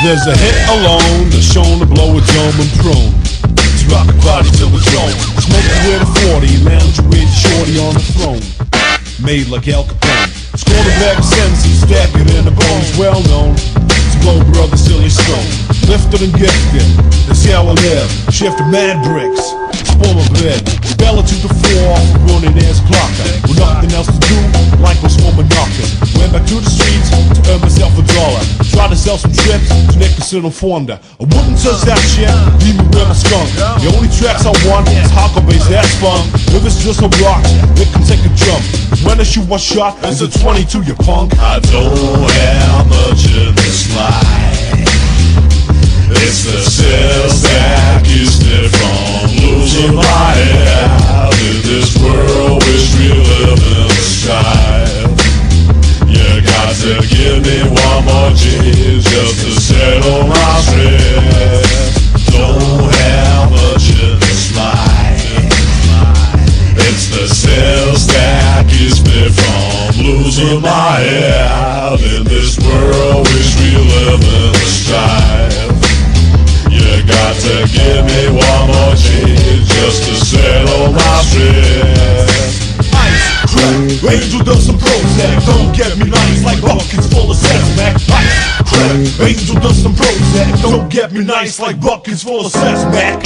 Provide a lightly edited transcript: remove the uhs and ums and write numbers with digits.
There's a hit alone that's shown to blow a dome and prune. It's rock body till it's gone. Smoke you with a 40, lounge with your shorty on the throne. Made like Al Capone. Score the bag of sentences, stack it in the bones. Well known to blow brother Silly Stone. Lifted and gifted, that's how I live. Shift to mad bricks, spoil my bed. Bella to the floor, running ass clocker. With nothing else to do, like was home and knocking. Went back to the streets to earn myself $1. Tried to sell some trips to Nicholson and Fonda. I wouldn't touch that shit, leave me with my skunk. The only tracks I want is hardcore bass, that's fun. If it's just a rock, it can take a jump. When I shoot one shot, it's a 22, you punk. I don't have much in this life. It's the sales that keeps me from losing my head in this world which we live in strife. You got to give me one more chance just to settle my stress. Don't have much in this life. It's the sales that keeps me from losing my head in this world which we live in strife. You got to give me one more chance just to settle my stress. Ice, crack, Angel does some Prozac. Don't get me nice like buckets full of Sesmac. Ice, crack, Angel does some Prozac. Don't get me nice like buckets full of Sesmac.